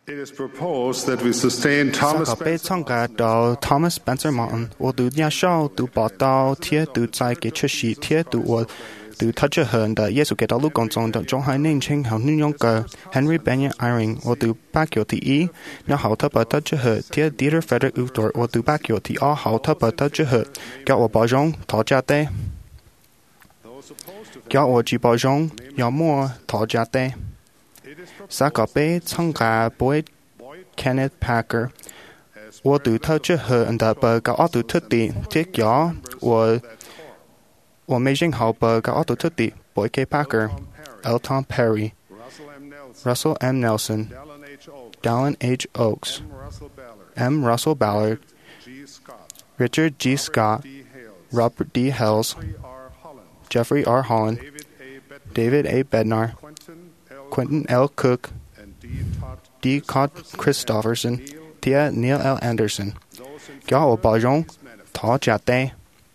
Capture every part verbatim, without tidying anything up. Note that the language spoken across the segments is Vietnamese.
It is proposed that we sustain Thomas Sa被参加到 Thomas Spencer Mountain，我读亚少读报道，贴读在给出席，贴读我读他这很的耶稣给道路公众的中海年轻好女勇哥 Henry Benyon Eyring， 我读八九第一，然后他把他这很贴 Dieter Frederick Uthor， 我读八九第二，好他把他这很叫我包容他家的，叫我去包容要么他家的。sa có bé参加 Boyd Kenneth Packer， 我读他这很的不搞奥读特地，这叫我我没认好不搞奥读特地 Boyd K Packer、Elton Perry、Russell M Nelson、Dallin H Oaks、M Russell Ballard、Richard G Scott、Robert D Hales、Jeffrey R Holland、David A Bednar、Quentin L Cook、D Todd Christopherson、Tia Neil L Anderson， 叫我包容他家的，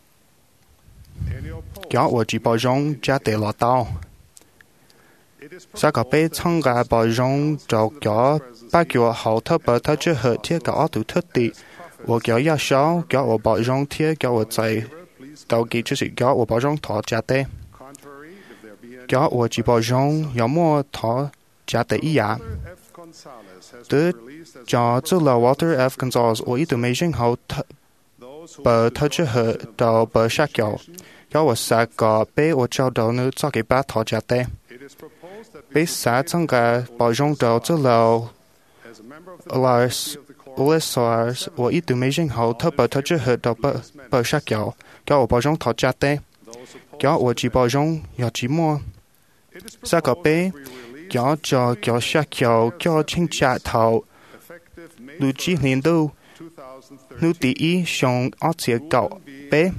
叫我去包容家的老道。sa có被参加包容就叫把叫好特别他这和贴个奥图特地，我叫亚少叫我包容贴叫我在到给就是叫我包容他家的。叫我去包容，要么他家的一样。对，叫做了 Walter F. Gonzalez， 我一直没认好他，把他之后到把下脚，叫我三个被我找到呢，早给把他家的，被三整个包容到做了 Elias Elias， 我一直没认好他把他之后到把把下脚，叫我包容他家的，叫我去包容要寂寞。sa có bé cho cho cho sát cho cho chính trả thầu lưu trí liên đô lưu tỷ ý xong ở phía cậu bé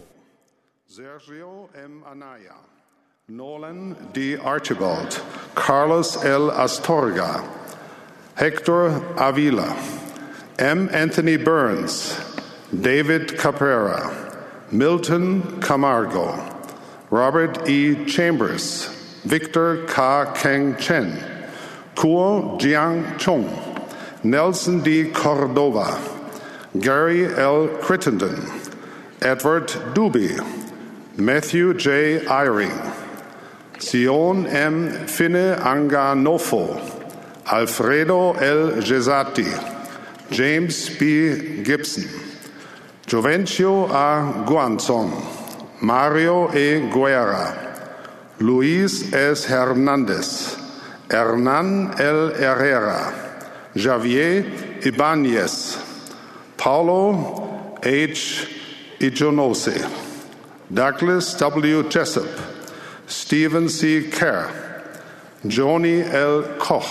Nolan D Archibald, Carlos L Astorga, Hector Avila, M Anthony Burns, David Caprera, Milton Camargo, Robert E Chambers, Victor Ka Keng Chen, Kuo Jiang Chung, Nelson D. Cordova, Gary L. Crittenden, Edward Duby, Matthew J. Eyring, Sion M. Finne Anganofo, Alfredo L. Gesati, James B. Gibson, Jovencio A. Guanzon, Mario E. Guerra, Luis S. Hernandez, Hernan L. Herrera, Javier Ibanez, Paulo H. Ijonose, Douglas W. Jessup, Stephen C. Kerr, Joni L. Koch,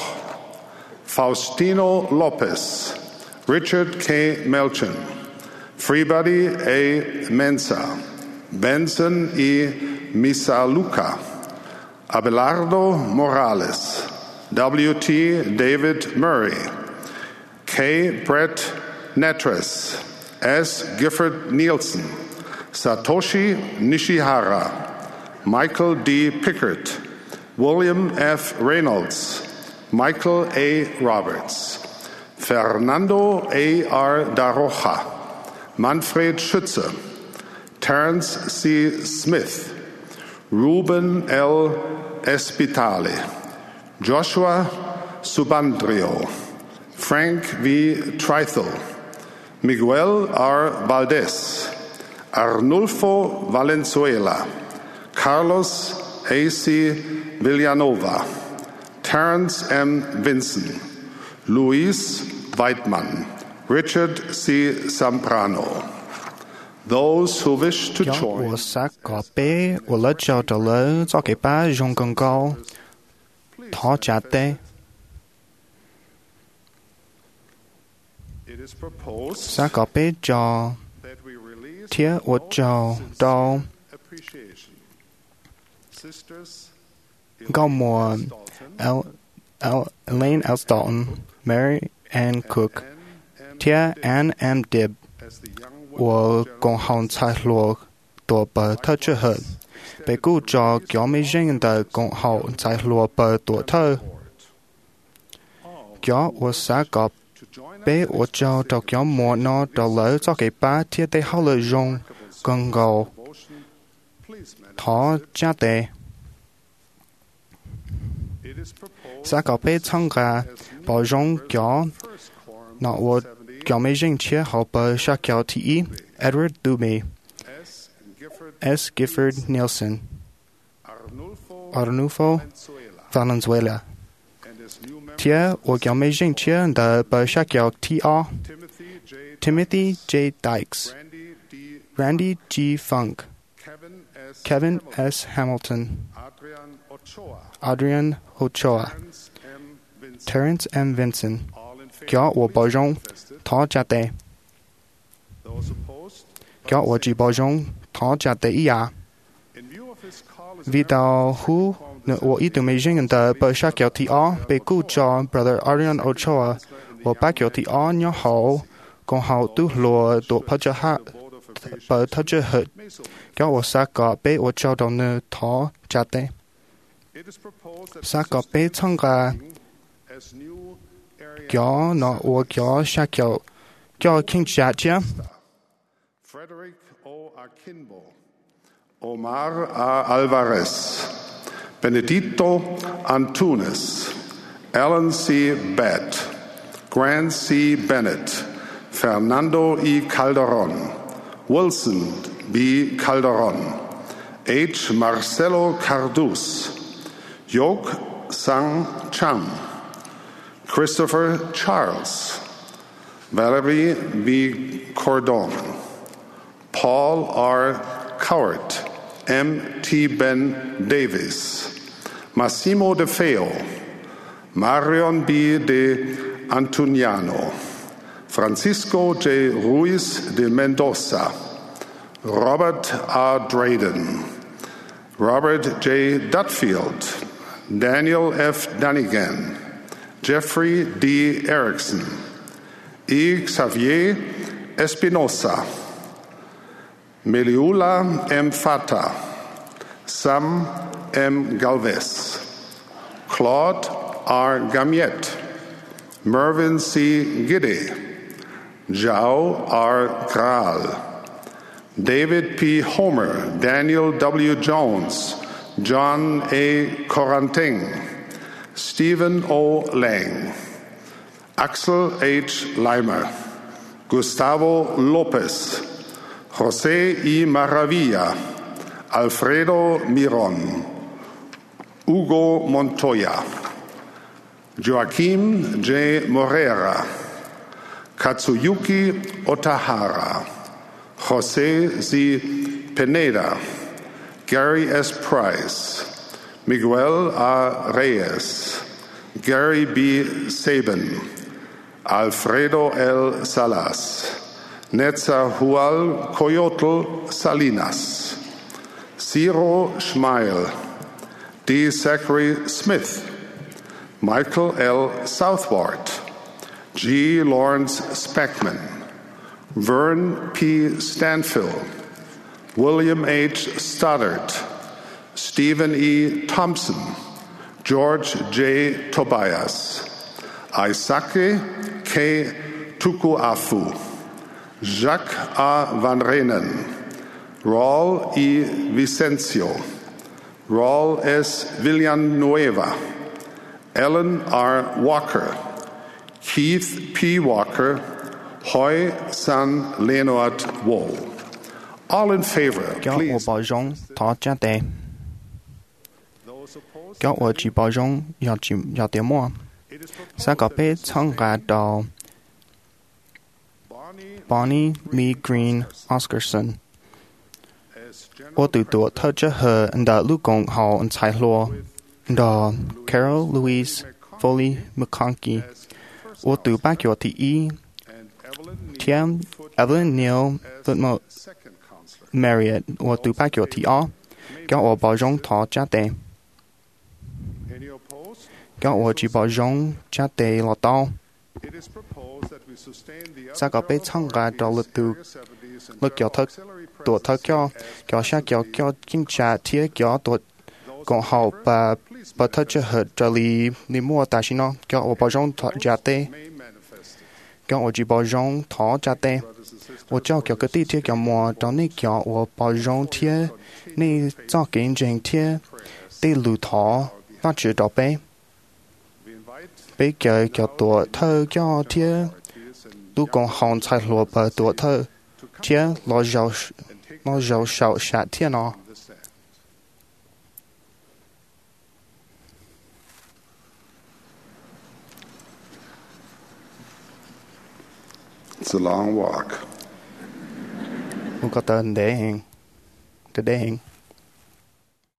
Faustino Lopez, Richard K. Melchin, Freebody A. Mensa, Benson E. Misaluka, Abelardo Morales, W T David Murray, K. Brett Netres, S. Gifford Nielsen, Satoshi Nishihara, Michael D. Pickert, William F. Reynolds, Michael A. Roberts, Fernando A. R. Daroja, Manfred Schütze, Terence C. Smith, Ruben L. Espitale, Joshua Subandrio, Frank V. Trithel, Miguel R. Valdez, Arnulfo Valenzuela, Carlos A C. Villanova, Terence M. Vinson, Luis Weidmann, Richard C. Zambrano. Those who wish to join. 我撒个杯，我了找到了，早给把用更高，他家的。撒个杯叫贴我找到高莫 L L Elaine L Dalton, Mary Ann Cook, Tia Ann M Dibb。我共行才落多不特之后，被雇着叫没人的共行才落不多特， cho我撒个被我就就叫莫诺就来做给把贴的好了用更高，他家的撒个被参加包容叫，那我叫没人切好把下叫提议 Edward Dubé S. Gifford Nielsen Arnulfo Valenzuela 贴我叫没人切的把下叫 T R Timothy J. Dykes Randy G. Funk Kevin S. Hamilton Adrian Ochoa Terrence M. Vinson 叫我包容他家的叫我只包容他家的一样vì到乎我一度没人的把下叫 T R 被雇叫 Brother Adrian Ochoa 我把叫 T R 鸟好刚好都落都拍着哈把他这和叫我撒个被我找到呢他家的撒个被参加叫那我叫下叫叫听下家 Frederick O. Akinbo Omar A. Alvarez Benedito Antunes Alan C. Bett Grant C. Bennett Fernando E. Calderon Wilson B. Calderon H. Marcelo Cardus Yok Sang Cham Christopher Charles Valerie B. Cordon Paul R. Cowart M. T. Ben Davis Massimo De Feo Marion B. De Antuniano Francisco J. Ruiz de Mendoza Robert R. Drayden Robert J. Dutfield Daniel F. Dunnigan Jeffrey D. Erickson E. Xavier Espinosa Meliula M. Fata Sam M. Galvez Claude R. Gamiet Mervyn C. Gidde Zhao R. Graal David P. Homer Daniel W. Jones John A. Coranting Stephen O. Lang Axel H. Leimer Gustavo Lopez José I. Maravilla Alfredo Miron Hugo Montoya Joaquim J. Morera Katsuyuki Otahara José Z. Pineda Gary S. Price Miguel A. Reyes Gary B. Sabin Alfredo L. Salas Netzahual Coyotl Salinas Ciro Schmeil D. Zachary Smith Michael L. Southward G. Lawrence Speckman Vern P. Stanfill William H. Stoddard Stephen E. Thompson George J. Tobias Isake K. Tukuafu Jacques A. Van Renen Raul E. Vicencio Raul S. Villanueva Ellen R. Walker Keith P. Walker Hoy San Leonard Wall All in favor, 叫我 please. 包容他家的叫我只包容要只要点么撒个被参加到 Bonnie Lee Green Oscarson 我对多特这和的陆公好彩落的 Carol Louise Foley McConkey 我对八九第一 Tim Evelyn Neal Footmo Marriott 我对八九第二叫我包容他家的叫我只包容家的老道撒个被参加到了都了叫他多他叫叫下叫叫警察贴叫多 còn họ bà bà thật chứ hết trở lý ni mua ta xin nó cho ở bao trong thọ giá tê cho ở chỉ bao trong thọ giá tê ở cho kiểu cái tí thiết kiểu mua trong này kiểu ở bao trong thiết này cho cái chuyện thiết tê lù thọ phát triển đó bé bé kiểu kiểu tuổi thơ cho thiết tu còn hòn chạy lùa bà tuổi thơ thiết lo giàu lo giàu sạo sạch thiết nó. It's a long walk. We've got the day, the day.